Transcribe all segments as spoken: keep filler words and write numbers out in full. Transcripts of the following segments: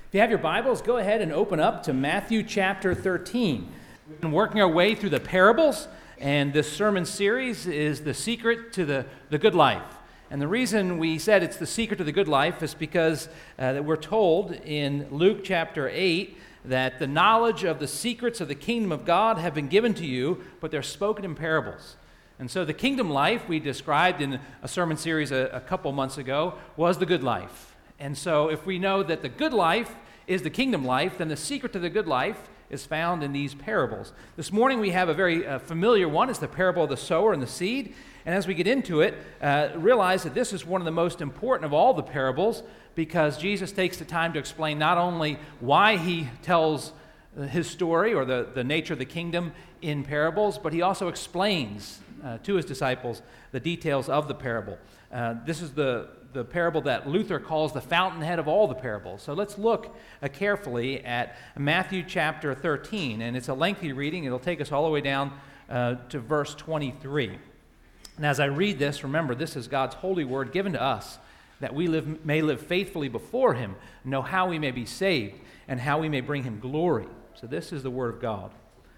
If you have your Bibles, go ahead and open up to Matthew chapter thirteen. We've been working our way through the parables, and this sermon series is the secret to the, the good life. And the reason we said it's the secret to the good life is because uh, that we're told in Luke chapter eight that the knowledge of the secrets of the kingdom of God have been given to you, but they're spoken in parables. And so the kingdom life we described in a sermon series a, a couple months ago was the good life. And so if we know that the good life is the kingdom life, then the secret to the good life is found in these parables. This morning we have a very uh, familiar one. It's the parable of the sower and the seed. And as we get into it, uh, realize that this is one of the most important of all the parables because Jesus takes the time to explain not only why he tells his story or the, the nature of the kingdom in parables, but he also explains uh, to his disciples the details of the parable. Uh, this is the the parable that Luther calls the fountainhead of all the parables. So let's look uh, carefully at Matthew chapter thirteen, and it's a lengthy reading. It'll take us all the way down uh, to verse twenty-three. And as I read this, remember, this is God's holy word given to us, that we live, may live faithfully before him, know how we may be saved, and how we may bring him glory. So this is the word of God.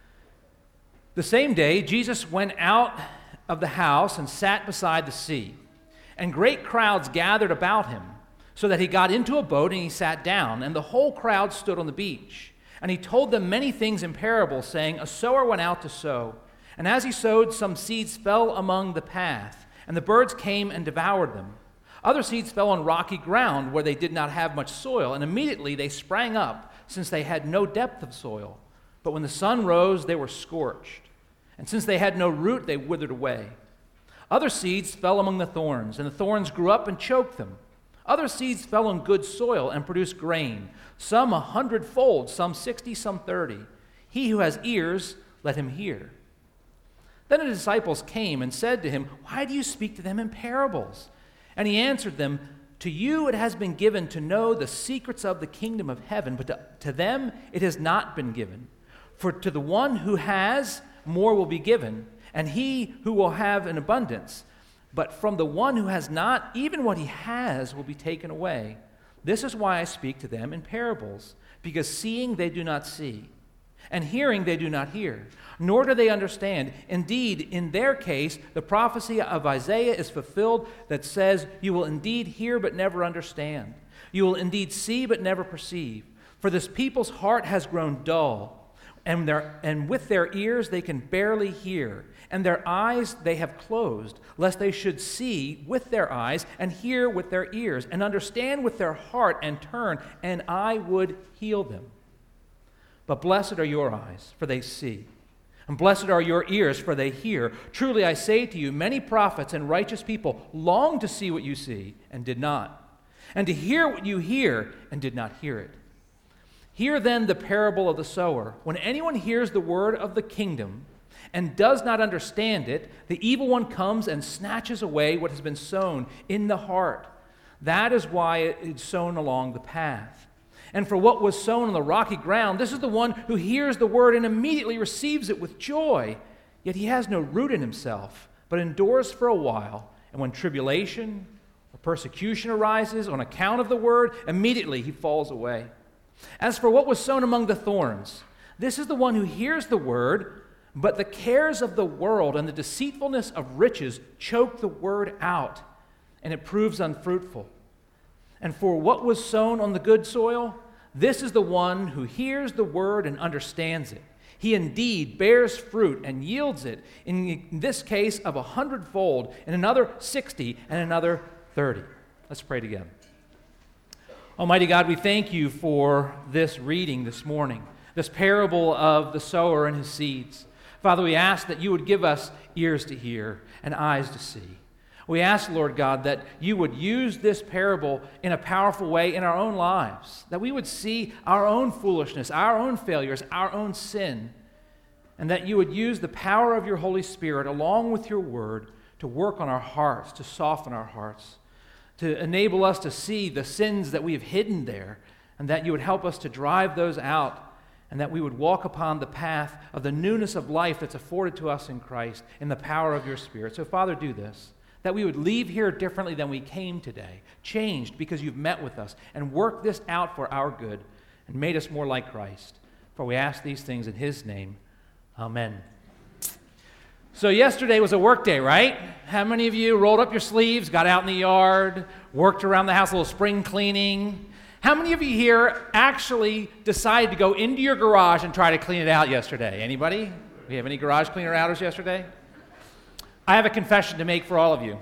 The same day, Jesus went out of the house and sat beside the sea. And great crowds gathered about him, so that he got into a boat and he sat down, and the whole crowd stood on the beach. And he told them many things in parables, saying, A sower went out to sow. And as he sowed, some seeds fell among the path, and the birds came and devoured them. Other seeds fell on rocky ground, where they did not have much soil, and immediately they sprang up, since they had no depth of soil. But when the sun rose, they were scorched. And since they had no root, they withered away. Other seeds fell among the thorns, and the thorns grew up and choked them. Other seeds fell on good soil and produced grain, some a hundredfold, some sixty, some thirty. He who has ears, let him hear. Then the disciples came and said to him, Why do you speak to them in parables? And he answered them, To you it has been given to know the secrets of the kingdom of heaven, but to, to them it has not been given. For to the one who has, more will be given, and he who will have an abundance. But from the one who has not, even what he has will be taken away. This is why I speak to them in parables, because seeing they do not see, and hearing they do not hear, nor do they understand. Indeed, in their case, the prophecy of Isaiah is fulfilled that says, You will indeed hear but never understand. You will indeed see but never perceive. For this people's heart has grown dull, and, their, and with their ears they can barely hear, and their eyes they have closed, lest they should see with their eyes, and hear with their ears, and understand with their heart, and turn, and I would heal them. But blessed are your eyes, for they see, and blessed are your ears, for they hear. Truly I say to you, many prophets and righteous people longed to see what you see, and did not, and to hear what you hear, and did not hear it. Hear then the parable of the sower. When anyone hears the word of the kingdom and does not understand it, the evil one comes and snatches away what has been sown in the heart. That is why it is sown along the path. And for what was sown on the rocky ground, this is the one who hears the word and immediately receives it with joy. Yet he has no root in himself, but endures for a while. And when tribulation or persecution arises on account of the word, immediately he falls away. As for what was sown among the thorns, this is the one who hears the word, but the cares of the world and the deceitfulness of riches choke the word out, and it proves unfruitful. And for what was sown on the good soil, this is the one who hears the word and understands it. He indeed bears fruit and yields it, in this case of a hundredfold, in another sixty, and another thirty. Let's pray together. Almighty God, we thank you for this reading this morning, this parable of the sower and his seeds. Father, we ask that you would give us ears to hear and eyes to see. We ask, Lord God, that you would use this parable in a powerful way in our own lives, that we would see our own foolishness, our own failures, our own sin, and that you would use the power of your Holy Spirit along with your word to work on our hearts, to soften our hearts, to enable us to see the sins that we have hidden there, and that you would help us to drive those out, and that we would walk upon the path of the newness of life that's afforded to us in Christ in the power of your Spirit. So, Father, do this, that we would leave here differently than we came today, changed because you've met with us, and work this out for our good. and made us more like Christ. For we ask these things in his name. Amen. So yesterday was a work day, right? How many of you rolled up your sleeves, got out in the yard, worked around the house, a little spring cleaning? How many of you here actually decided to go into your garage and try to clean it out yesterday? Anybody? We have any garage cleaner outers yesterday? I have a confession to make for all of you.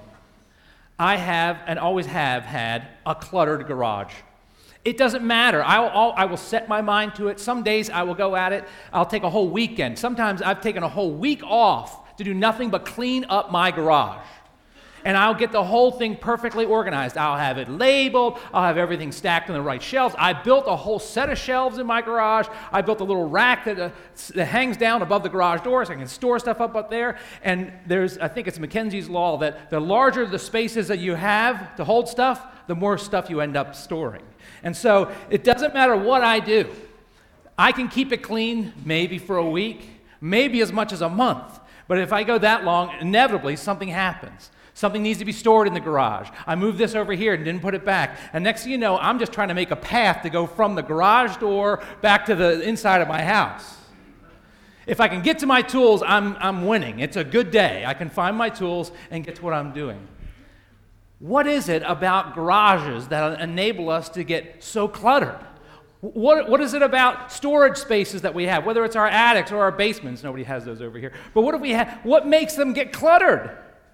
I have and always have had a cluttered garage. It doesn't matter. I'll, I'll, I will set my mind to it. Some days I will go at it. I'll take a whole weekend. Sometimes I've taken a whole week off to do nothing but clean up my garage. And I'll get the whole thing perfectly organized. I'll have it labeled. I'll have everything stacked on the right shelves. I built a whole set of shelves in my garage. I built a little rack that, uh, that hangs down above the garage door so I can store stuff up up there. And there's, I think it's Mackenzie's law that the larger the spaces that you have to hold stuff, the more stuff you end up storing. And so it doesn't matter what I do. I can keep it clean maybe for a week, maybe as much as a month. But if I go that long, inevitably something happens. Something needs to be stored in the garage. I moved this over here and didn't put it back. And next thing you know, I'm just trying to make a path to go from the garage door back to the inside of my house. If I can get to my tools, I'm, I'm winning. It's a good day. I can find my tools and get to what I'm doing. What is it about garages that enable us to get so cluttered? What, what is it about storage spaces that we have, whether it's our attics or our basements? Nobody has those over here. But what if we have, what makes them get cluttered?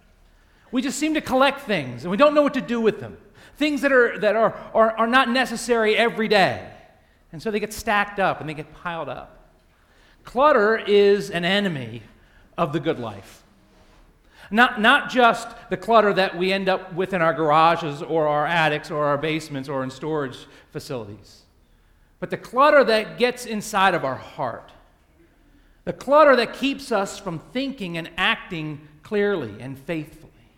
We just seem to collect things, and we don't know what to do with them. Things that are that are, are, are not necessary every day. And so they get stacked up, and they get piled up. Clutter is an enemy of the good life. Not, not just the clutter that we end up with in our garages or our attics or our basements or in storage facilities, but the clutter that gets inside of our heart. The clutter that keeps us from thinking and acting clearly and faithfully.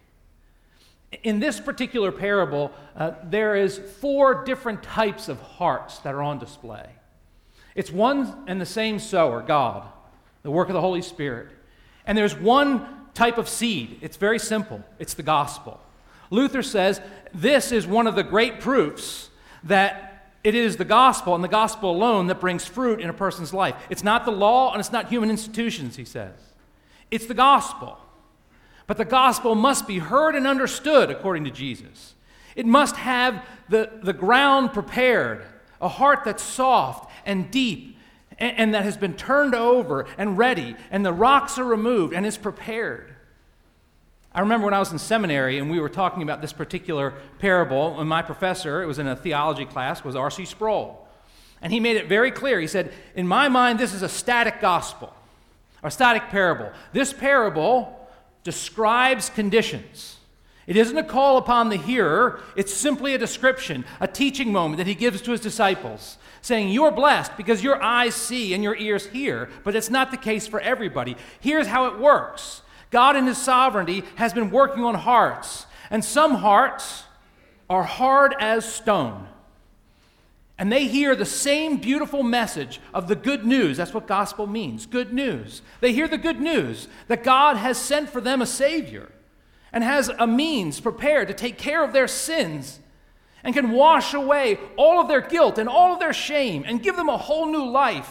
In this particular parable, uh, there is four different types of hearts that are on display. It's one and the same sower, God, the work of the Holy Spirit. And there's one type of seed. It's very simple. It's the gospel. Luther says this is one of the great proofs that it is the gospel and the gospel alone that brings fruit in a person's life. It's not the law and it's not human institutions, he says. It's the gospel. But the gospel must be heard and understood according to Jesus. It must have the, the ground prepared, a heart that's soft and deep and, and that has been turned over and ready, and the rocks are removed and is prepared. I remember when I was in seminary and we were talking about this particular parable, and my professor, it was in a theology class, was R C Sproul. And he made it very clear. He said, in my mind, this is a static gospel, or static parable. This parable describes conditions. It isn't a call upon the hearer. It's simply a description, a teaching moment that he gives to his disciples, saying, you're blessed because your eyes see and your ears hear, but it's not the case for everybody. Here's how it works. God in his sovereignty has been working on hearts, and some hearts are hard as stone. And they hear the same beautiful message of the good news. That's what gospel means, good news. They hear the good news that God has sent for them a Savior and has a means prepared to take care of their sins and can wash away all of their guilt and all of their shame and give them a whole new life.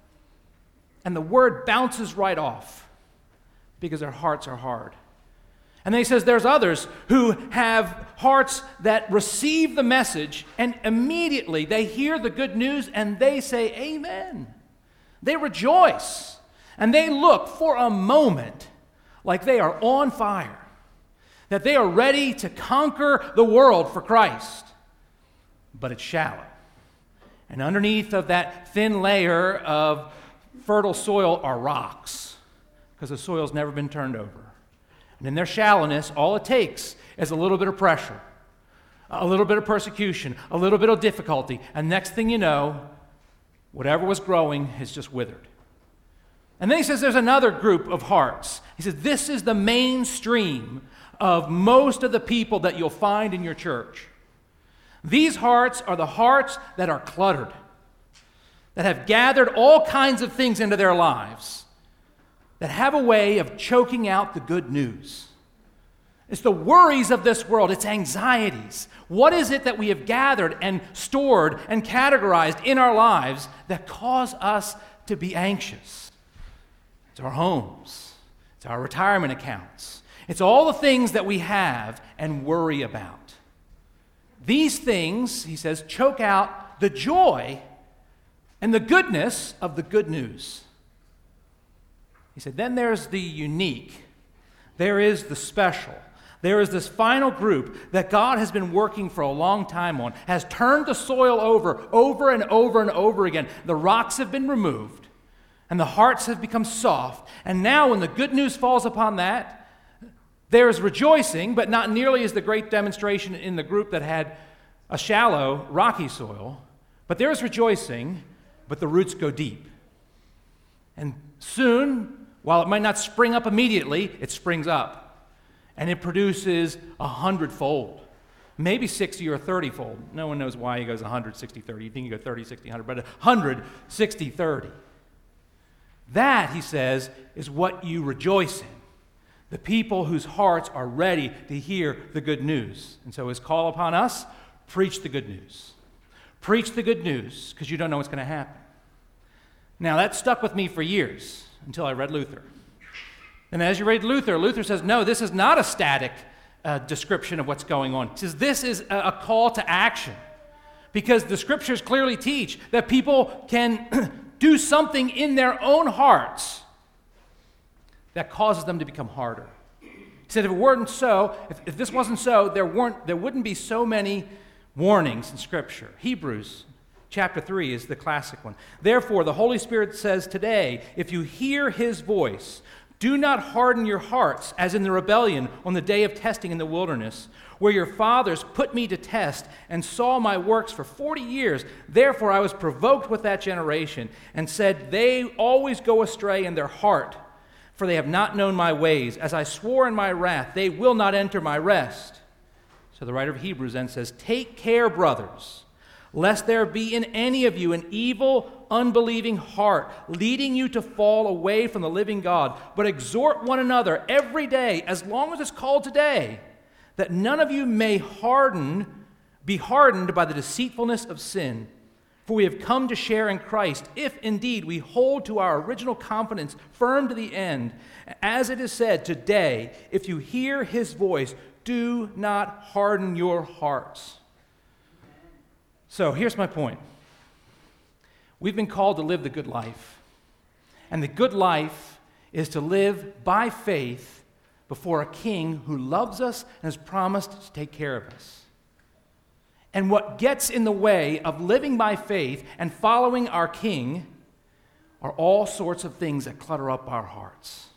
And the word bounces right off because their hearts are hard. And then he says there's others who have hearts that receive the message, and immediately they hear the good news and they say, amen. They rejoice, and they look for a moment like they are on fire, that they are ready to conquer the world for Christ. But it's shallow. And underneath of that thin layer of fertile soil are rocks, because the soil's never been turned over. And in their shallowness, all it takes is a little bit of pressure, a little bit of persecution, a little bit of difficulty, and next thing you know, whatever was growing has just withered. And then he says there's another group of hearts. He says this is the mainstream of most of the people that you'll find in your church. These hearts are the hearts that are cluttered, that have gathered all kinds of things into their lives, that have a way of choking out the good news. It's the worries of this world. It's anxieties. What is it that we have gathered and stored and categorized in our lives that cause us to be anxious? It's our homes. It's our retirement accounts. It's all the things that we have and worry about. These things, he says, choke out the joy and the goodness of the good news. He said, then there's the unique. There is the special. There is this final group that God has been working for a long time on, has turned the soil over, over and over and over again. The rocks have been removed, and the hearts have become soft. And now when the good news falls upon that, there is rejoicing, but not nearly as the great demonstration in the group that had a shallow, rocky soil. But there is rejoicing, but the roots go deep. And soon, while it might not spring up immediately, it springs up. And it produces a hundredfold, maybe sixty or thirty-fold. No one knows why he goes one hundred, sixty, thirty. You think you go thirty, sixty, one hundred, but one hundred, sixty, thirty. That, he says, is what you rejoice in. The people whose hearts are ready to hear the good news. And so his call upon us, preach the good news. Preach the good news, because you don't know what's going to happen. Now, that stuck with me for years, until I read Luther. And as you read Luther, Luther says, no, this is not a static uh, description of what's going on. He says this is a, a call to action, because the scriptures clearly teach that people can do something in their own hearts that causes them to become harder. He said if it weren't so, if, if this wasn't so, there weren't, there wouldn't be so many warnings in Scripture. Hebrews chapter three is the classic one. Therefore, the Holy Spirit says today, if you hear his voice, do not harden your hearts as in the rebellion on the day of testing in the wilderness, where your fathers put me to test and saw my works for forty years. Therefore I was provoked with that generation and said, they always go astray in their heart, for they have not known my ways. As I swore in my wrath, they will not enter my rest. So the writer of Hebrews then says, take care, brothers, lest there be in any of you an evil, unbelieving heart, leading you to fall away from the living God. But exhort one another every day, as long as it's called today, that none of you may harden, be hardened by the deceitfulness of sin. For we have come to share in Christ, if indeed we hold to our original confidence firm to the end. As it is said, today, if you hear his voice, do not harden your hearts. So here's my point. We've been called to live the good life. And the good life is to live by faith before a king who loves us and has promised to take care of us. And what gets in the way of living by faith and following our king are all sorts of things that clutter up our hearts.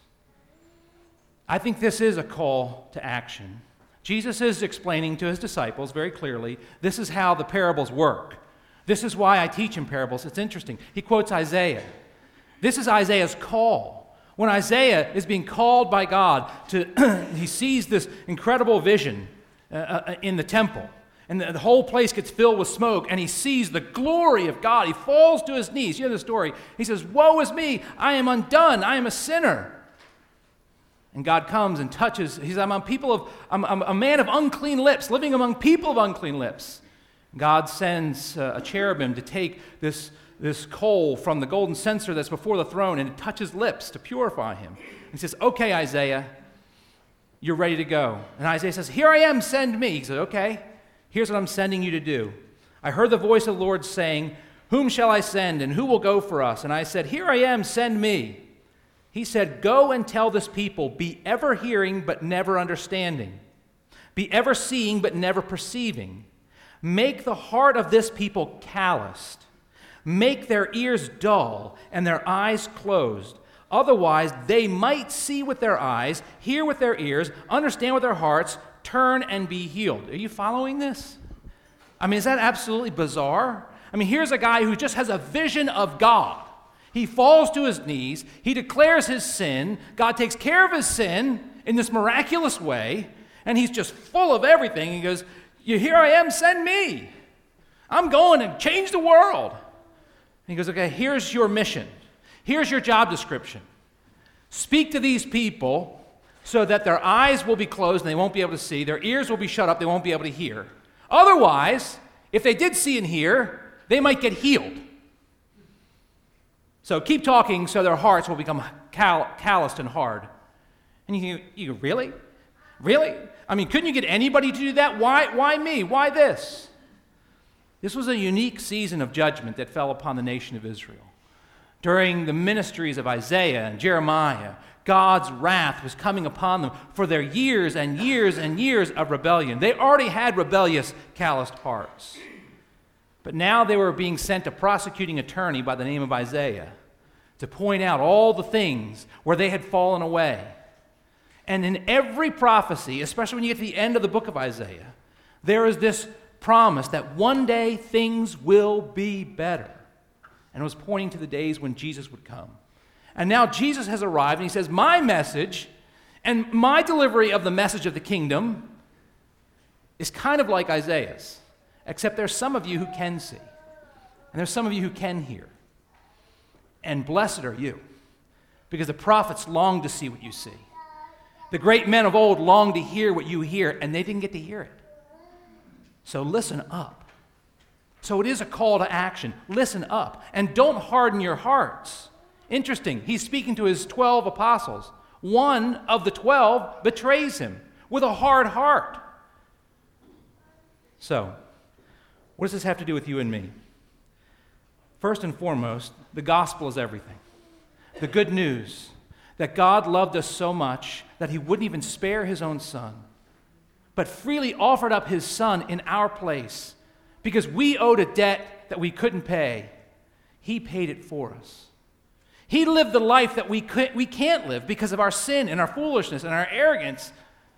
I think this is a call to action. Jesus is explaining to his disciples very clearly, this is how the parables work. This is why I teach in parables. It's interesting. He quotes Isaiah. This is Isaiah's call. When Isaiah is being called by God, to, he sees this incredible vision uh, uh, in the temple. And the, the whole place gets filled with smoke, and he sees the glory of God. He falls to his knees. You know the story. He says, woe is me. I am undone. I am a sinner. And God comes and touches. He says, I'm a people of, I'm, I'm a man of unclean lips, living among people of unclean lips. God sends uh, a cherubim to take this, this coal from the golden censer that's before the throne, and it touches lips to purify him. He says, okay, Isaiah, you're ready to go. And Isaiah says, here I am, send me. He says, okay, here's what I'm sending you to do. I heard the voice of the Lord saying, whom shall I send, and who will go for us? And I said, here I am, send me. He said, go and tell this people, be ever hearing but never understanding. Be ever seeing but never perceiving. Make the heart of this people calloused. Make their ears dull and their eyes closed. Otherwise, they might see with their eyes, hear with their ears, understand with their hearts, turn and be healed. Are you following this? I mean, is that absolutely bizarre? I mean, here's a guy who just has a vision of God. He falls to his knees. He declares his sin. God takes care of his sin in this miraculous way, and he's just full of everything. He goes, here I am, send me. I'm going to change the world. And he goes, okay, here's your mission. Here's your job description. Speak to these people so that their eyes will be closed and they won't be able to see, their ears will be shut up, they won't be able to hear. Otherwise, if they did see and hear, they might get healed. So keep talking so their hearts will become cal- calloused and hard. And you, you go, really? Really? I mean, couldn't you get anybody to do that? Why, why me? Why this? This was a unique season of judgment that fell upon the nation of Israel. During the ministries of Isaiah and Jeremiah, God's wrath was coming upon them for their years and years and years of rebellion. They already had rebellious, calloused hearts. But now they were being sent a prosecuting attorney by the name of Isaiah to point out all the things where they had fallen away. And in every prophecy, especially when you get to the end of the book of Isaiah, there is this promise that one day things will be better. And it was pointing to the days when Jesus would come. And now Jesus has arrived, and he says, my message and my delivery of the message of the kingdom is kind of like Isaiah's, except there's some of you who can see, and there's some of you who can hear. And blessed are you, because the prophets longed to see what you see. The great men of old longed to hear what you hear, and they didn't get to hear it. So listen up. So it is a call to action. Listen up, and don't harden your hearts. Interesting, he's speaking to his twelve apostles. One of the twelve betrays him with a hard heart. So, what does this have to do with you and me? First and foremost, the gospel is everything. The good news that God loved us so much that he wouldn't even spare his own son, but freely offered up his son in our place because we owed a debt that we couldn't pay. He paid it for us. He lived the life that we, could, we can't live because of our sin and our foolishness and our arrogance.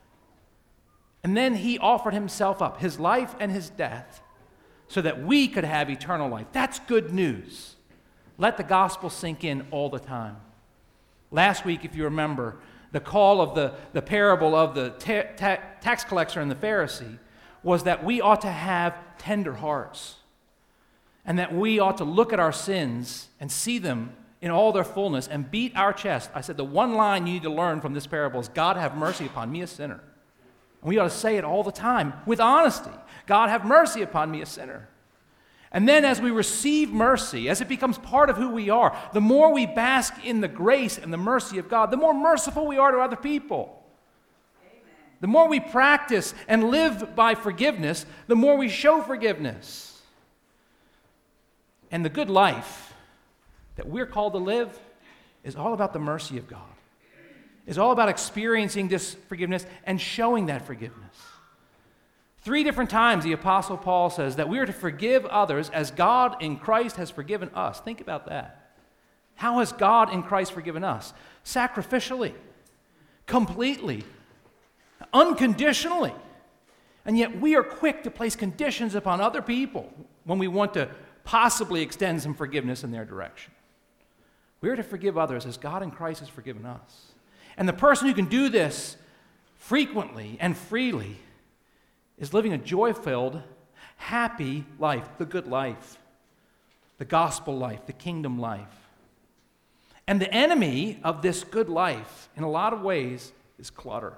And then he offered himself up, his life and his death, so that we could have eternal life. That's good news. Let the gospel sink in all the time. Last week, if you remember, the call of the, the parable of the ta- ta- tax collector and the Pharisee was that we ought to have tender hearts, and that we ought to look at our sins and see them in all their fullness and beat our chest. I said the one line you need to learn from this parable is, God, have mercy upon me, a sinner. And we ought to say it all the time with honesty. God, have mercy upon me, a sinner. And then as we receive mercy, as it becomes part of who we are, the more we bask in the grace and the mercy of God, the more merciful we are to other people. Amen. The more we practice and live by forgiveness, the more we show forgiveness. And the good life that we're called to live is all about the mercy of God. It's all about experiencing this forgiveness and showing that forgiveness. Three different times the Apostle Paul says that we are to forgive others as God in Christ has forgiven us. Think about that. How has God in Christ forgiven us? Sacrificially, completely, unconditionally. And yet we are quick to place conditions upon other people when we want to possibly extend some forgiveness in their direction. We are to forgive others as God in Christ has forgiven us. And the person who can do this frequently and freely is living a joy-filled, happy life, the good life, the gospel life, the kingdom life. And the enemy of this good life, in a lot of ways, is clutter.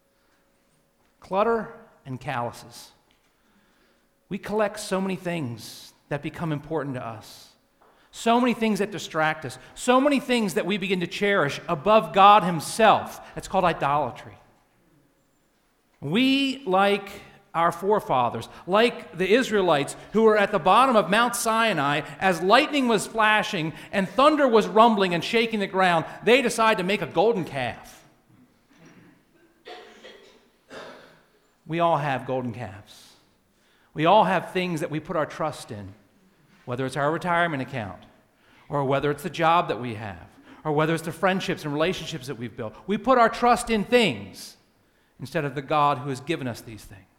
Clutter and calluses. We collect so many things that become important to us. So many things that distract us. So many things that we begin to cherish above God himself. That's called idolatry. We, like our forefathers, like the Israelites who were at the bottom of Mount Sinai as lightning was flashing and thunder was rumbling and shaking the ground, they decided to make a golden calf. We all have golden calves. We all have things that we put our trust in, whether it's our retirement account, or whether it's the job that we have, or whether it's the friendships and relationships that we've built. We put our trust in things instead of the God who has given us these things.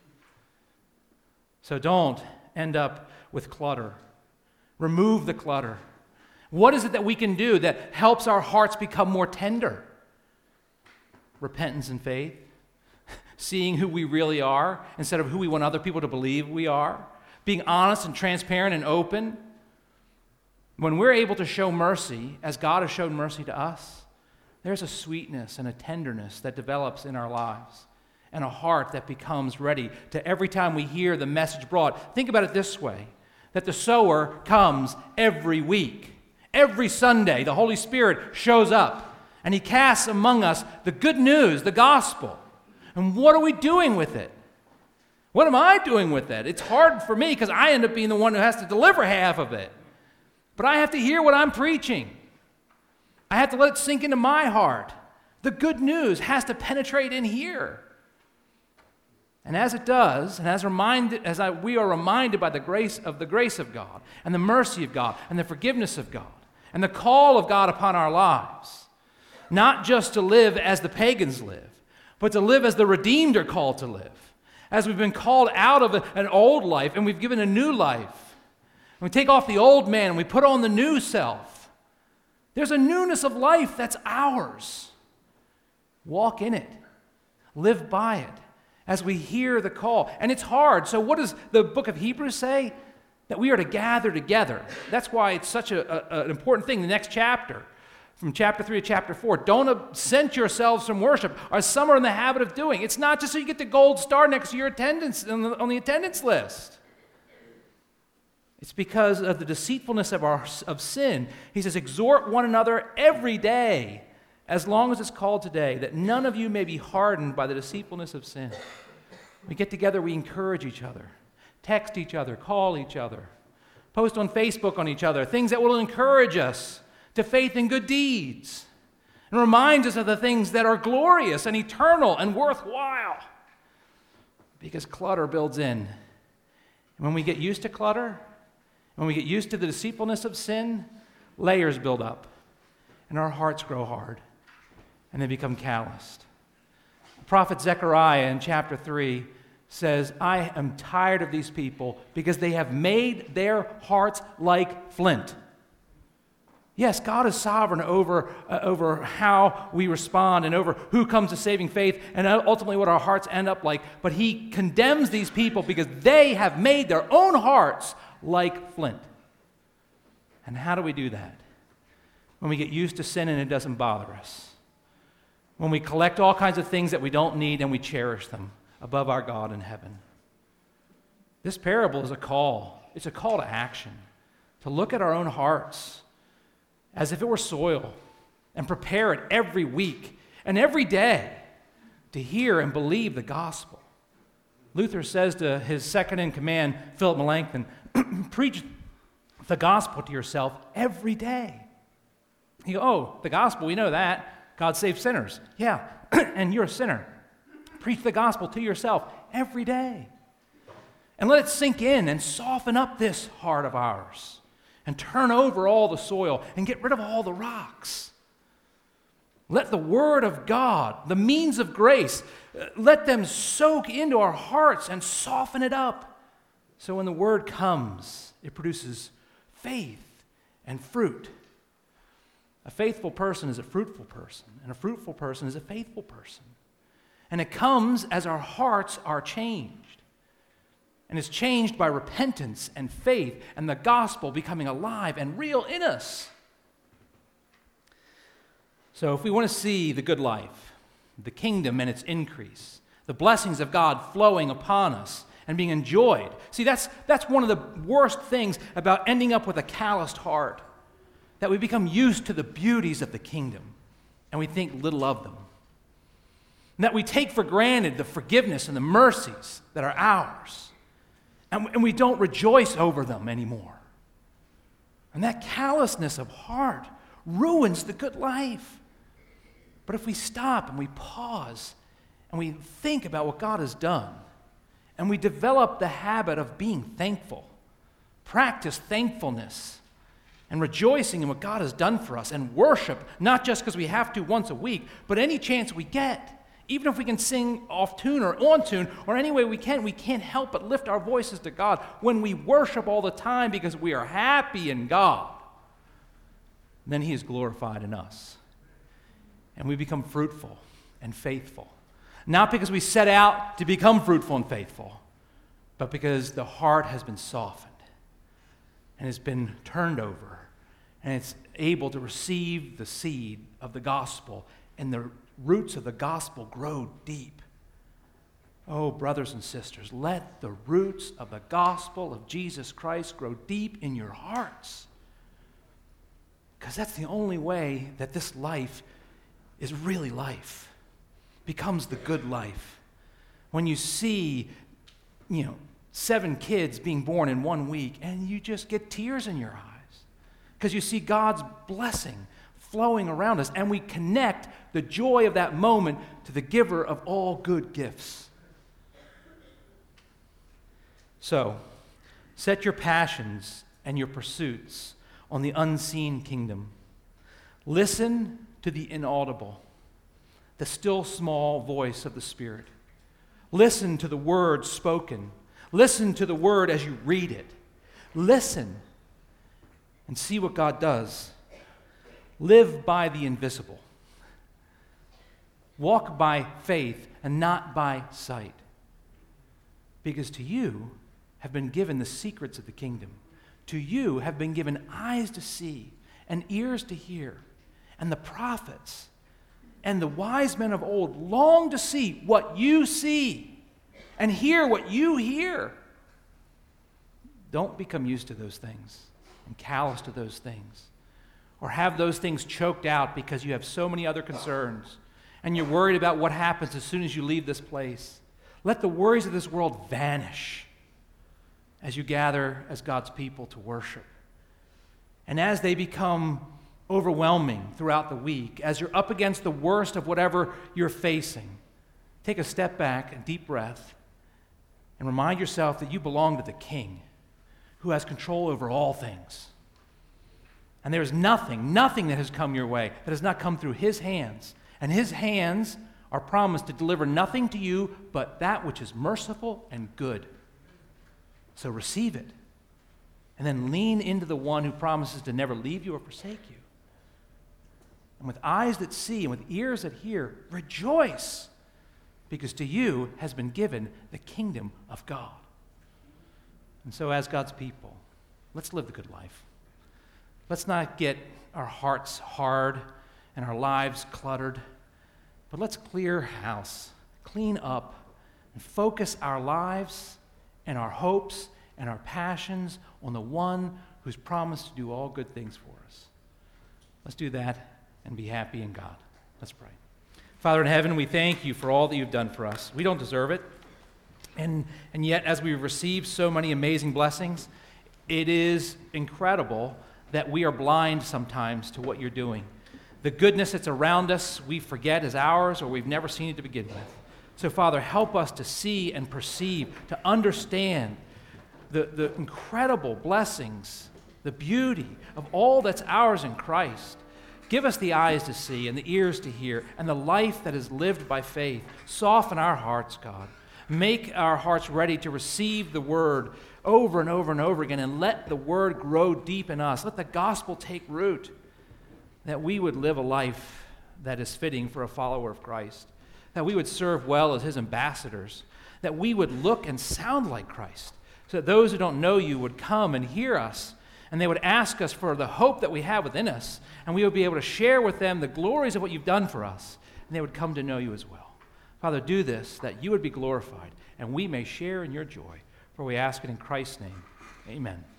So don't end up with clutter. Remove the clutter. What is it that we can do that helps our hearts become more tender? Repentance and faith. Seeing who we really are instead of who we want other people to believe we are. Being honest and transparent and open. When we're able to show mercy as God has shown mercy to us, there's a sweetness and a tenderness that develops in our lives, and a heart that becomes ready to every time we hear the message brought. Think about it this way, that the sower comes every week. Every Sunday, the Holy Spirit shows up, and he casts among us the good news, the gospel. And what are we doing with it? What am I doing with it? It's hard for me because I end up being the one who has to deliver half of it. But I have to hear what I'm preaching. I have to let it sink into my heart. The good news has to penetrate in here. And as it does, and as reminded, as I, we are reminded by the grace of the grace of God, and the mercy of God, and the forgiveness of God, and the call of God upon our lives, not just to live as the pagans live, but to live as the redeemed are called to live, as we've been called out of a, an old life, and we've given a new life. And we take off the old man, and we put on the new self. There's a newness of life that's ours. Walk in it. Live by it as we hear the call. And it's hard. So what does the book of Hebrews say? That we are to gather together. That's why it's such a, a, an important thing. The next chapter, from chapter three to chapter four, don't absent yourselves from worship, as some are in the habit of doing. It's not just so you get the gold star next to your attendance on the, on the attendance list. It's because of the deceitfulness of, our, of sin. He says, exhort one another every day, as long as it's called today, that none of you may be hardened by the deceitfulness of sin. We get together, we encourage each other, text each other, call each other, post on Facebook on each other, things that will encourage us to faith and good deeds, and reminds us of the things that are glorious and eternal and worthwhile. Because clutter builds in. And when we get used to clutter, when we get used to the deceitfulness of sin, layers build up, and our hearts grow hard, and they become calloused. The prophet Zechariah in chapter three says, I am tired of these people because they have made their hearts like flint. Yes, God is sovereign over, uh, over how we respond and over who comes to saving faith and ultimately what our hearts end up like. But he condemns these people because they have made their own hearts like flint. And how do we do that? When we get used to sin and it doesn't bother us. When we collect all kinds of things that we don't need and we cherish them above our God in heaven. This parable is a call. It's a call to action. To look at our own hearts as if it were soil, and prepare it every week and every day to hear and believe the gospel. Luther says to his second in command, Philip Melanchthon, preach the gospel to yourself every day. You go, oh, the gospel, we know that. God saves sinners. Yeah, and you're a sinner. Preach the gospel to yourself every day. And let it sink in and soften up this heart of ours. And turn over all the soil and get rid of all the rocks. Let the word of God, the means of grace, let them soak into our hearts and soften it up. So when the word comes, it produces faith and fruit. A faithful person is a fruitful person, and a fruitful person is a faithful person. And it comes as our hearts are changed. And is changed by repentance and faith and the gospel becoming alive and real in us. So if we want to see the good life, the kingdom and its increase, the blessings of God flowing upon us and being enjoyed, see, that's, that's one of the worst things about ending up with a calloused heart, that we become used to the beauties of the kingdom and we think little of them. And that we take for granted the forgiveness and the mercies that are ours. And we don't rejoice over them anymore. And that callousness of heart ruins the good life. But if we stop and we pause and we think about what God has done, and we develop the habit of being thankful, practice thankfulness, and rejoicing in what God has done for us, and worship, not just because we have to once a week, but any chance we get. Even if we can sing off tune or on tune or any way we can, we can't help but lift our voices to God when we worship all the time because we are happy in God. Then He is glorified in us. And we become fruitful and faithful. Not because we set out to become fruitful and faithful, but because the heart has been softened and has been turned over and it's able to receive the seed of the gospel, and the roots of the gospel grow deep. Oh, brothers and sisters, let the roots of the gospel of Jesus Christ grow deep in your hearts, because that's the only way that this life is really life, becomes the good life. When you see, you know, seven kids being born in one week, and you just get tears in your eyes, because you see God's blessing flowing around us, and we connect the joy of that moment to the giver of all good gifts. So, set your passions and your pursuits on the unseen kingdom. Listen to the inaudible, the still small voice of the Spirit. Listen to the word spoken. Listen to the word as you read it. Listen and see what God does. Live by the invisible. Walk by faith and not by sight. Because to you have been given the secrets of the kingdom. To you have been given eyes to see and ears to hear. And the prophets and the wise men of old long to see what you see and hear what you hear. Don't become used to those things and callous to those things, or have those things choked out because you have so many other concerns and you're worried about what happens as soon as you leave this place. Let the worries of this world vanish as you gather as God's people to worship. And as they become overwhelming throughout the week, as you're up against the worst of whatever you're facing, take a step back, a deep breath, and remind yourself that you belong to the King who has control over all things. And there is nothing, nothing that has come your way that has not come through his hands. And his hands are promised to deliver nothing to you but that which is merciful and good. So receive it. And then lean into the one who promises to never leave you or forsake you. And with eyes that see and with ears that hear, rejoice, because to you has been given the kingdom of God. And so as God's people, let's live the good life. Let's not get our hearts hard and our lives cluttered, but let's clear house, clean up, and focus our lives and our hopes and our passions on the one who's promised to do all good things for us. Let's do that and be happy in God. Let's pray. Father in heaven, we thank you for all that you've done for us. We don't deserve it. And, and yet, as we receive so many amazing blessings, it is incredible that we are blind sometimes to what you're doing. The goodness that's around us, we forget is ours, or we've never seen it to begin with. So, Father, help us to see and perceive, to understand the, the incredible blessings, the beauty of all that's ours in Christ. Give us the eyes to see and the ears to hear and the life that is lived by faith. Soften our hearts, God. Make our hearts ready to receive the word over and over and over again, and let the word grow deep in us. Let the gospel take root, that we would live a life that is fitting for a follower of Christ, that we would serve well as his ambassadors, that we would look and sound like Christ, so that those who don't know you would come and hear us, and they would ask us for the hope that we have within us, and we would be able to share with them the glories of what you've done for us, and they would come to know you as well. Father, do this, that you would be glorified, and we may share in your joy. For we ask it in Christ's name. Amen.